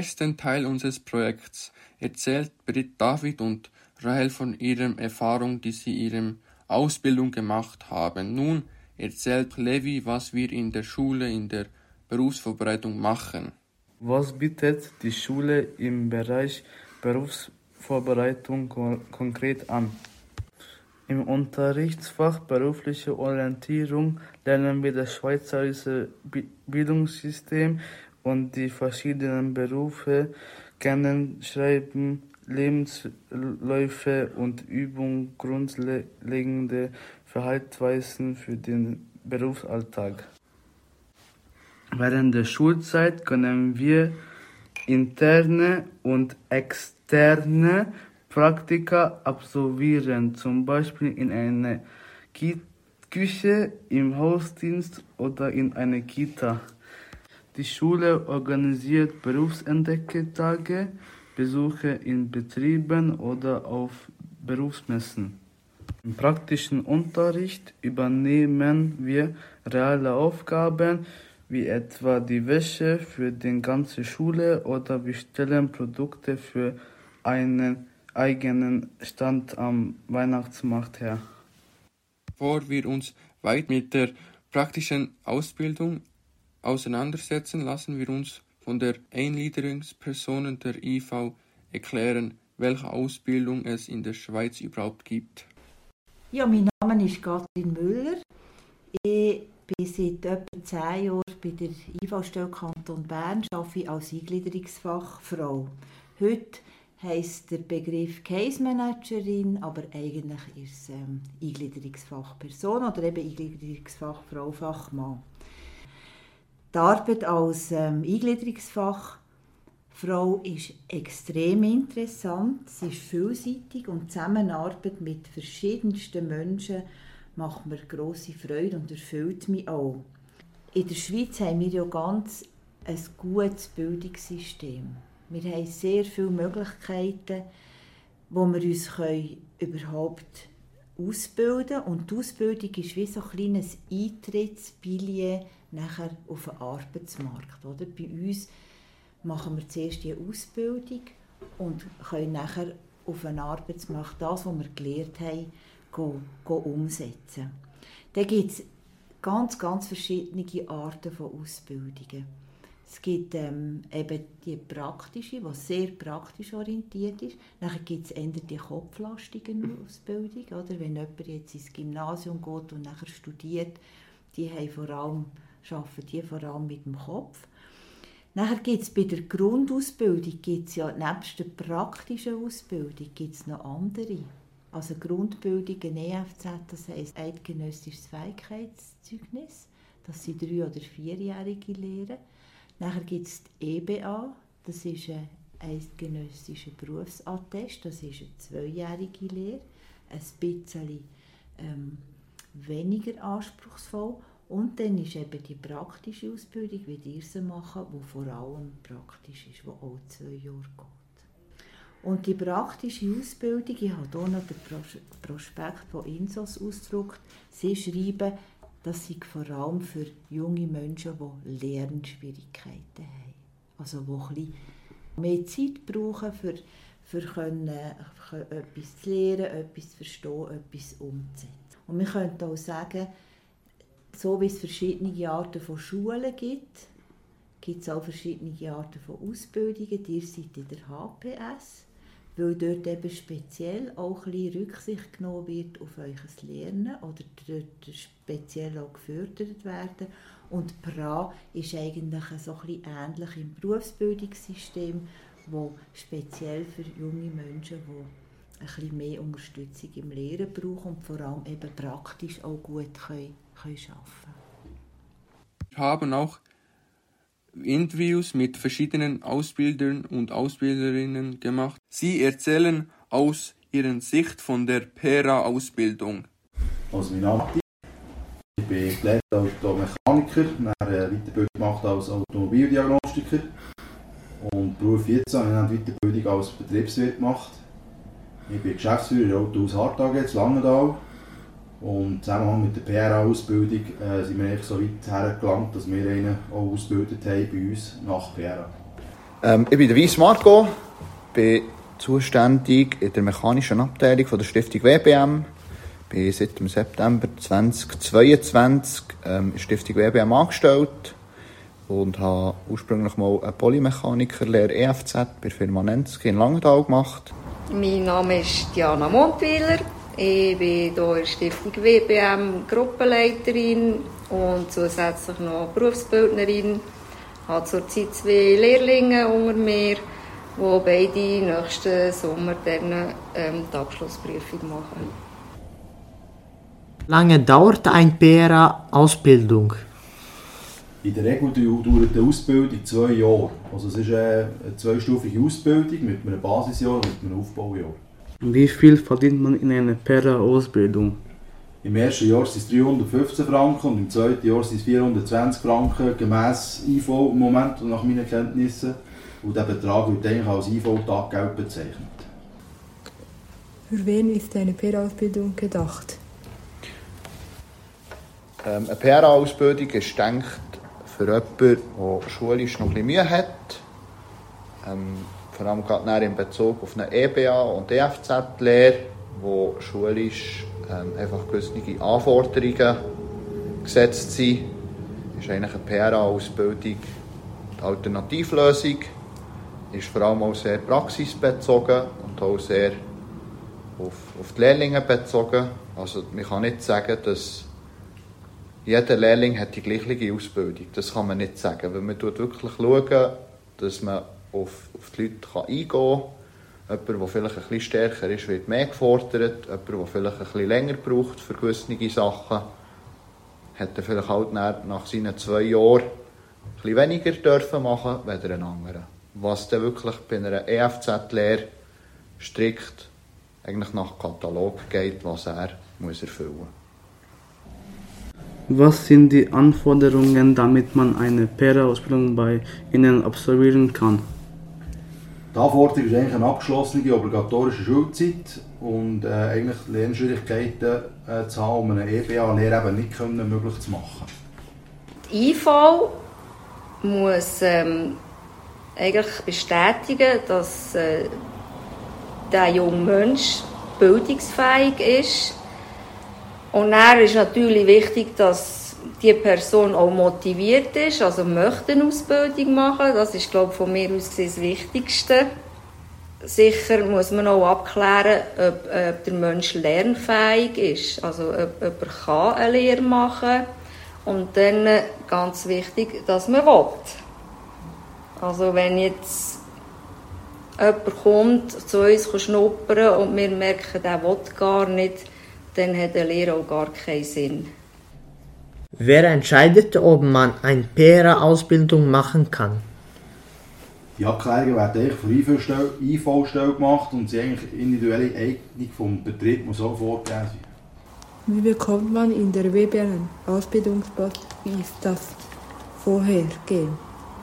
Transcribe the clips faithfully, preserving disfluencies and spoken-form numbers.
ersten Teil unseres Projekts erzählt Britt, David und Rahel von ihrer Erfahrung, die sie in ihrer Ausbildung gemacht haben. Nun erzählt Levi, was wir in der Schule in der Berufsvorbereitung machen. Was bietet die Schule im Bereich Berufsvorbereitung kon- konkret an? Im Unterrichtsfach berufliche Orientierung lernen wir das schweizerische Bi- Bildungssystem und die verschiedenen Berufe kennen, schreiben, Lebensläufe und üben grundlegende Verhaltensweisen für den Berufsalltag. Während der Schulzeit können wir interne und externe Praktika absolvieren, zum Beispiel in einer Ki- Küche, im Hausdienst oder in einer Kita. Die Schule organisiert Berufsentdeckertage, Besuche in Betrieben oder auf Berufsmessen. Im praktischen Unterricht übernehmen wir reale Aufgaben, wie etwa die Wäsche für die ganze Schule oder wir stellen Produkte für einen eigenen Stand am Weihnachtsmarkt her. Bevor wir uns weit mit der praktischen Ausbildung auseinandersetzen, lassen wir uns von der Eingliederungsperson der I V erklären, welche Ausbildung es in der Schweiz überhaupt gibt. Ja, mein Name ist Katrin Müller. Ich bin seit etwa zehn Jahren bei der I V-Stelle Kanton Bern, arbeite als Eingliederungsfachfrau. Heute heisst der Begriff Case Managerin, aber eigentlich ist es ähm, Eingliederungsfachperson oder eben Eingliederungsfachfrau, Fachmann. Die Arbeit als ähm, Eingliederungsfachfrau ist extrem interessant, sie ist vielseitig und die Zusammenarbeit mit verschiedensten Menschen macht mir grosse Freude und erfüllt mich auch. In der Schweiz haben wir ja ganz ein gutes Bildungssystem. Wir haben sehr viele Möglichkeiten, wo wir uns überhaupt ausbilden können. Und die Ausbildung ist wie so ein kleines Eintrittsbillet nachher auf den Arbeitsmarkt. Oder? Bei uns machen wir zuerst die Ausbildung und können nachher auf den Arbeitsmarkt das, was wir gelernt haben, go, go umsetzen. Da gibt es ganz, ganz verschiedene Arten von Ausbildungen. Es gibt ähm, eben die praktische, die sehr praktisch orientiert ist. Dann gibt es eher die kopflastige Ausbildung. Oder? Wenn jemand jetzt ins Gymnasium geht und nachher studiert, die haben vor allem, arbeiten die vor allem mit dem Kopf. Nachher gibt es bei der Grundausbildung, gibt's ja nebst der praktischen Ausbildung gibt's noch andere. Also Grundbildung, ein E F Z, das heisst eidgenössisches Fähigkeitszeugnis. Das sind drei- oder vierjährige Lehren. Nachher gibt es die E B A, das ist ein eidgenössischer Berufsattest, das ist eine zweijährige Lehre, ein bisschen ähm, weniger anspruchsvoll. Und dann ist eben die praktische Ausbildung, wie die sie machen, die vor allem praktisch ist, die auch zwei Jahre geht. Und die praktische Ausbildung, ich habe hier noch den Prospekt von INSOS ausgedruckt, sie schreiben, das sei vor allem für junge Menschen, die Lernschwierigkeiten haben. Also die ein bisschen mehr Zeit brauchen, für, für können, etwas zu lernen, etwas zu verstehen, etwas umzusetzen. Und wir können auch sagen, so wie es verschiedene Arten von Schulen gibt, gibt es auch verschiedene Arten von Ausbildungen. Ihr seid in der H P S, weil dort eben speziell auch ein bisschen Rücksicht genommen wird auf euer Lernen oder dort speziell auch gefördert werden. Und P R A ist eigentlich so ein bisschen ähnlich im Berufsbildungssystem, wo speziell für junge Menschen, die ein bisschen mehr Unterstützung im Lehren brauchen und vor allem eben praktisch auch gut können, können arbeiten. Wir haben auch Interviews mit verschiedenen Ausbildern und Ausbilderinnen gemacht. Sie erzählen aus ihrer Sicht von der P R A-Ausbildung. Also mein Name ist ich bin gelernter Automechaniker, dann eine Weiterbildung gemacht als Automobildiagnostiker und Beruf jetzt habe ich eine Weiterbildung als Betriebswirt gemacht. Ich bin Geschäftsführer der Autohaus Hart A G in Langenthal. Und im Zusammenhang mit der P R A-Ausbildung äh, sind wir so weit hergelangt, dass wir einen auch ausgebildet haben bei uns nach P R A. Ähm, ich bin der Weiss Marco, bin zuständig in der mechanischen Abteilung von der Stiftung W B M. Bin seit dem September zweitausendzweiundzwanzig ähm, in der Stiftung W B M angestellt und habe ursprünglich mal eine Polymechanikerlehre E F Z bei der Firma Nensky in Langenthal gemacht. Mein Name ist Diana Montwiler. Ich bin hier in der Stiftung W B M Gruppenleiterin und zusätzlich noch Berufsbildnerin. Ich habe zurzeit zwei Lehrlinge unter mir, die beide nächsten Sommer dann, ähm, die Abschlussprüfung machen. Lange dauert eine P R A-Ausbildung? In der Regel dauert die Ausbildung zwei Jahre. Also es ist eine zweistufige Ausbildung mit einem Basisjahr und mit einem Aufbaujahr. Wie viel verdient man in einer P R A-Ausbildung? Im ersten Jahr sind es dreihundertfünfzehn Franken und im zweiten Jahr sind es vierhundertzwanzig Franken, gemäss I V im Moment, nach meinen Kenntnissen. Und dieser Betrag wird eigentlich als I V-Taggeld bezeichnet. Für wen ist eine P R A-Ausbildung gedacht? Ähm, eine P R A-Ausbildung ist gedacht für jemanden, der schulisch noch ein bisschen Mühe hat. Ähm, vor allem gerade in Bezug auf eine E B A und E F Z-Lehre, wo schulisch ähm, einfach gewisse Anforderungen gesetzt sind, ist eigentlich eine P R A-Ausbildung die Alternativlösung. Ist vor allem auch sehr praxisbezogen und auch sehr auf, auf die Lehrlinge bezogen. Also man kann nicht sagen, dass jeder Lehrling hat die gleiche Ausbildung. Das kann man nicht sagen, weil man schaut wirklich schauen, dass man auf, auf die Leute eingehen kann. Jemand, der vielleicht ein bisschen stärker ist, wird mehr gefordert. Jemand, der vielleicht ein bisschen länger braucht für gewisse Sachen, hat er vielleicht halt nach seinen zwei Jahren ein bisschen weniger dürfen machen als ein anderer. Was dann wirklich bei einer E F Z-Lehre strikt eigentlich nach Katalog geht, was er muss erfüllen muss. Was sind die Anforderungen, damit man eine P R A-Ausbildung bei Ihnen absolvieren kann? Die Anforderung ist eigentlich eine abgeschlossene obligatorische Schulzeit und äh, eigentlich Lernschwierigkeiten äh, zu haben, um eine E B A-Lehre eben nicht können, möglich zu machen. Die I V muss ähm, eigentlich bestätigen, dass äh, der junge Mensch bildungsfähig ist. Und dann ist natürlich wichtig, dass die Person auch motiviert ist, also möchte eine Ausbildung machen. Das ist, glaube ich, von mir aus das Wichtigste. Sicher muss man auch abklären, ob, ob der Mensch lernfähig ist, also ob, ob er kann eine Lehre machen kann. Und dann ganz wichtig, dass man will. Also wenn jetzt jemand kommt, zu uns schnuppern und wir merken, der will gar nicht, dann hat eine Lehre auch gar keinen Sinn. Wer entscheidet, ob man eine P R A-Ausbildung machen kann? Die Abklärungen werden eigentlich von der I V-Stelle gemacht und sie eigentlich individuelle Eignung vom Betrieb muss auch vorgegeben sein. Wie bekommt man in der W B M einen Ausbildungsplatz? Wie ist das Vorhergehen?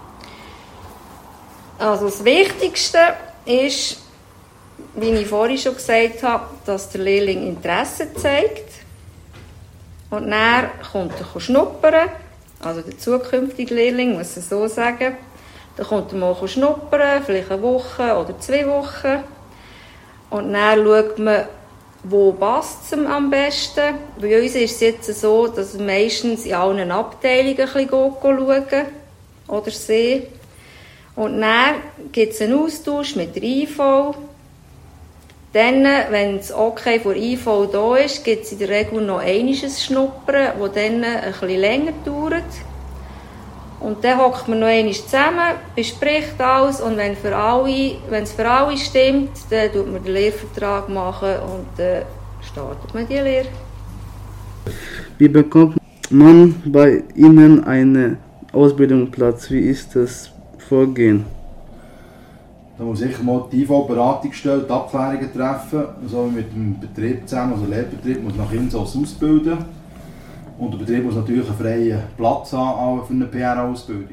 Also das Wichtigste ist, wie ich vorhin schon gesagt habe, dass der Lehrling Interesse zeigt. Und dann kommt er schnuppern, also der zukünftige Lehrling, muss ich so sagen. Dann kommt er mal schnuppern, vielleicht eine Woche oder zwei Wochen. Und dann schaut man, wo passt es am besten. Bei uns ist es jetzt so, dass wir meistens in allen Abteilungen ein bisschen schauen oder sehen. Und dann gibt es einen Austausch mit der I V. Dann, wenn das Okay von I V da ist, gibt es in der Regel noch einiges Schnuppern, das dann ein bisschen länger dauert. Und dann hockt man noch einmal zusammen, bespricht alles und wenn für alle, wenn es für alle stimmt, dann tut man den Lehrvertrag machen und dann startet man die Lehre. Wie bekommt man bei Ihnen einen Ausbildungsplatz? Wie ist das Vorgehen? Da muss sicher mal die I V-Beratungsstelle die Abklärungen treffen, so wie mit dem Betrieb zusammen. Also der Lehrbetrieb muss nach innen ausbilden. Und der Betrieb muss natürlich einen freien Platz haben für eine P R A-Ausbildung.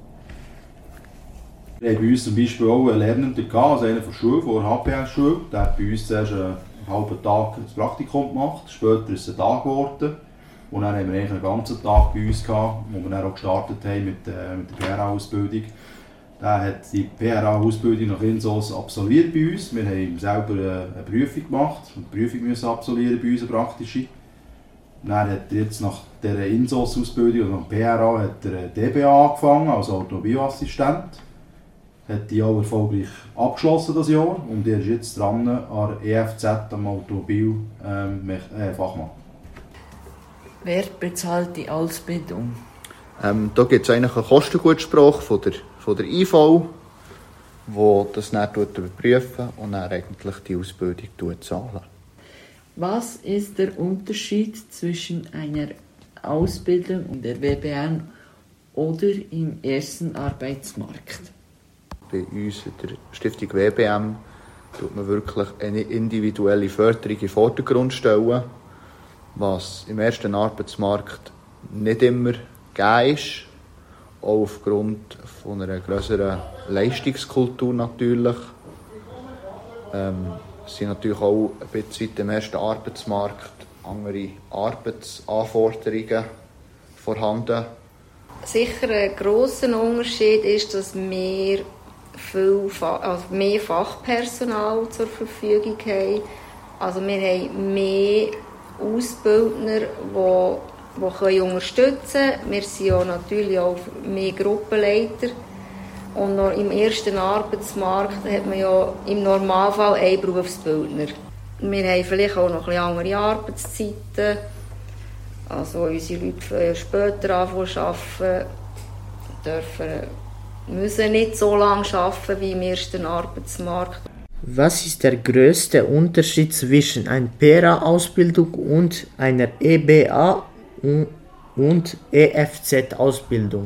Wir haben bei uns zum Beispiel auch einen Lernenden gehabt, also einer von der Schule, von der H P S-Schule. Der hat bei uns zuerst einen halben Tag das Praktikum gemacht, später ist es ein Tag geworden. Und dann haben wir eigentlich einen ganzen Tag bei uns gehabt, wo wir dann auch gestartet haben mit, äh, mit der P R A-Ausbildung. Der hat die P R A-Ausbildung nach Insos absolviert bei uns. Wir haben ihm selber eine Prüfung gemacht und die Prüfung müssen absolvieren bei uns, eine praktische. Dann hat er jetzt nach dieser Insos-Ausbildung, also nach P R A, hat er D B A angefangen als Automobilassistent. Hat die auch erfolgreich abgeschlossen das Jahr und er ist jetzt dran an der E F Z am Automobilfachmann. Ähm, Wer bezahlt die Ausbildung? Ähm, da gibt es eigentlich einen Kostengutsprache von der, von der I V, die das dann überprüfen und dann eigentlich die Ausbildung zahlen. Was ist der Unterschied zwischen einer Ausbildung in der W B N oder im ersten Arbeitsmarkt? Bei uns in der Stiftung W B M tut man wirklich eine individuelle Förderung in den Vordergrund stellen, was im ersten Arbeitsmarkt nicht immer gegeben ist, auch aufgrund von einer grösseren Leistungskultur natürlich. Ähm, es sind natürlich auch ein bisschen im ersten Arbeitsmarkt andere Arbeitsanforderungen vorhanden. Sicher ein grosser Unterschied ist, dass wir viel, also mehr Fachpersonal zur Verfügung haben. Also wir haben mehr Ausbildner, die die unterstützen können. Wir sind auch natürlich auch mehr Gruppenleiter. Und noch im ersten Arbeitsmarkt hat man ja im Normalfall einen Berufsbildner. Wir haben vielleicht auch noch ein bisschen andere Arbeitszeiten. Also unsere Leute können später anfangen zu arbeiten, dürfen, müssen nicht so lange arbeiten wie im ersten Arbeitsmarkt. Was ist der größte Unterschied zwischen einer P R A-Ausbildung und einer E B A- und E F Z-Ausbildung?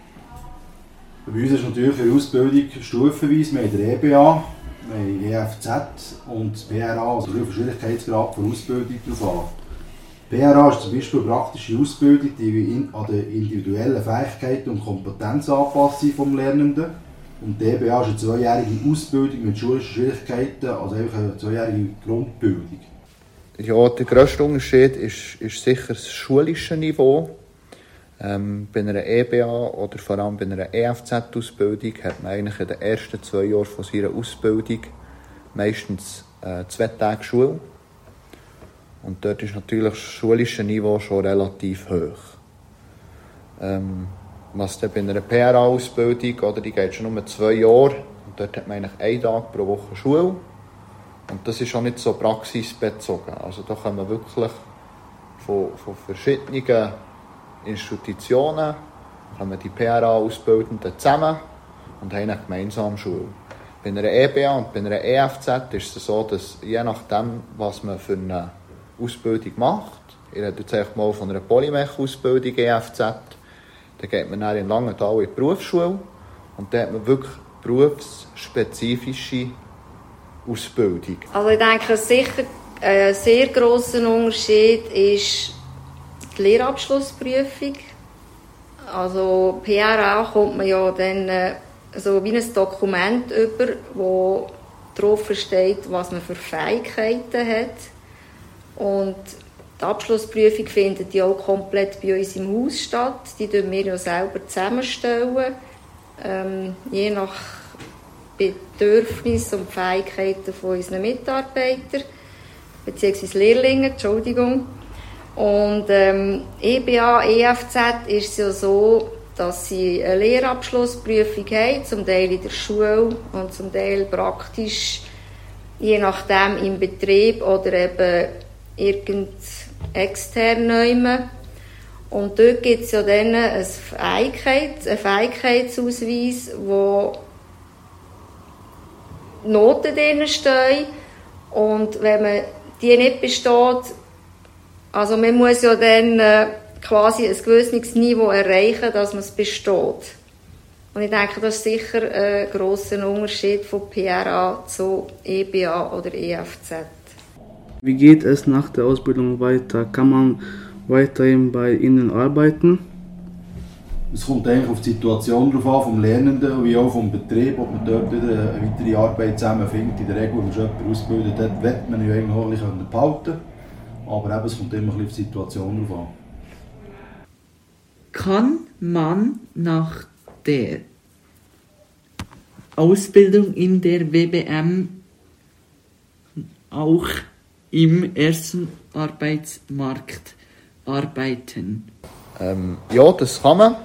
Bei uns ist natürlich eine Ausbildung stufenweise. Wir haben die E B A, wir haben E F Z und P R A, also der Schwierigkeitsgrad der Ausbildung darauf an. P R A ist zum Beispiel eine praktische Ausbildung, die an den individuellen Fähigkeiten und Kompetenzen angepasst sind vom Lernenden. Und die E B A ist eine zweijährige Ausbildung mit schulischen Schwierigkeiten, also einfach eine zweijährige Grundbildung. Ja, der grösste Unterschied ist, ist sicher das schulische Niveau. Ähm, bei einer E B A oder vor allem bei einer E F Z-Ausbildung hat man eigentlich in den ersten zwei Jahren von seiner Ausbildung meistens äh, zwei Tage Schule. Und dort ist natürlich das schulische Niveau schon relativ hoch. Ähm, was dann bei einer P R A-Ausbildung, oder, die geht schon nur zwei Jahre, und dort hat man eigentlich einen Tag pro Woche Schule. Und das ist auch nicht so praxisbezogen. Also da kommen wirklich von, von verschiedenen Institutionen kommen die P R A-Ausbildenden zusammen und haben eine gemeinsame Schule. Bei einer E B A und bei einer E F Z ist es so, dass je nachdem, was man für eine Ausbildung macht, ich rede jetzt einfach mal von einer Polymech-Ausbildung E F Z, dann geht man dann in Langenthal in die Berufsschule und dann hat man wirklich berufsspezifische Ausbildung. Also ich denke, sicher ein sehr grosser Unterschied ist die Lehrabschlussprüfung. Also P R A kommt man ja dann äh, so wie ein Dokument über, wo drauf steht, was man für Fähigkeiten hat. Und die Abschlussprüfung findet ja auch komplett bei uns im Haus statt. Die stellen wir ja selber zusammenstellen, ähm, je nach Bedürfnissen und Fähigkeiten von unseren Mitarbeitern bzw. Lehrlingen, Entschuldigung. Und ähm, E B A, E F Z ist es ja so, dass sie eine Lehrabschlussprüfung haben, zum Teil in der Schule und zum Teil praktisch, je nachdem im Betrieb oder eben irgend extern nehmen. Und dort gibt es ja dann eine Fähigkeit, einen Fähigkeitsausweis, wo Noten drin stehen. Und wenn man die nicht besteht, also man muss ja dann äh, quasi ein gewisses Niveau erreichen, dass man es besteht. Und ich denke, das ist sicher ein grosser Unterschied von P R A zu E B A oder E F Z. Wie geht es nach der Ausbildung weiter? Kann man weiterhin bei Ihnen arbeiten? Es kommt eigentlich auf die Situation drauf an, vom Lernenden wie auch vom Betrieb, ob man dort wieder eine weitere Arbeit zusammenfindet. In der Regel, wenn man schon jemanden ausgebildet hat, wird man ja eigentlich auch ein bisschen behalten. Aber eben, es kommt immer ein bisschen auf die Situation drauf an. Kann man nach der Ausbildung in der W B M auch im ersten Arbeitsmarkt arbeiten? Ähm, ja, das kann man.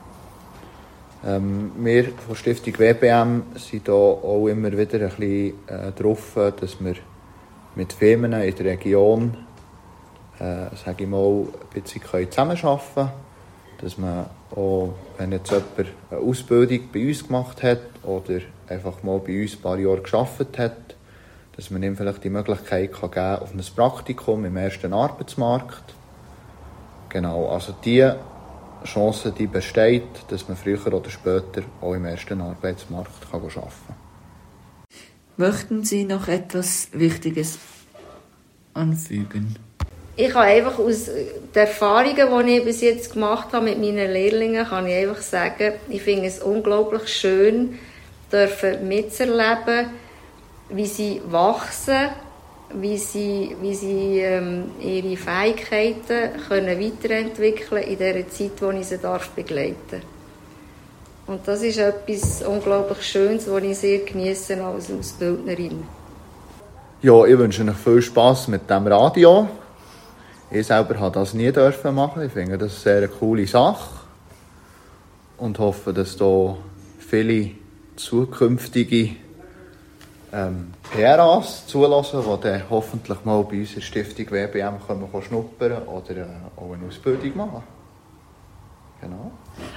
Ähm, wir von Stiftung W B M sind da auch immer wieder ein bisschen äh, drauf, dass wir mit Firmen in der Region äh, sage ich mal, ein bisschen zusammenarbeiten können. Dass man auch, wenn jetzt jemand eine Ausbildung bei uns gemacht hat oder einfach mal bei uns ein paar Jahre gearbeitet hat, dass man ihm vielleicht die Möglichkeit kann geben auf ein Praktikum im ersten Arbeitsmarkt. Genau, also diese Chance, die besteht, dass man früher oder später auch im ersten Arbeitsmarkt kann arbeiten kann. Möchten Sie noch etwas Wichtiges anfügen? Ich kann einfach aus den Erfahrungen, die ich bis jetzt gemacht habe mit meinen Lehrlingen, kann ich einfach sagen, ich finde es unglaublich schön, dürfen mitzuerleben, wie sie wachsen, wie sie, wie sie ähm, ihre Fähigkeiten können weiterentwickeln in der Zeit, die ich sie darf begleiten. Und das ist etwas unglaublich Schönes, das ich sehr genieße als Ausbildnerin. Ja, ich wünsche euch viel Spass mit dem Radio. Ich selber durfte das nie machen. Ich finde das eine sehr coole Sache und hoffe, dass da viele zukünftige ähm, P R As zulassen, die dann hoffentlich mal bei uns in der Stiftung W B M kommen, schnuppern oder äh, auch eine Ausbildung machen. Genau.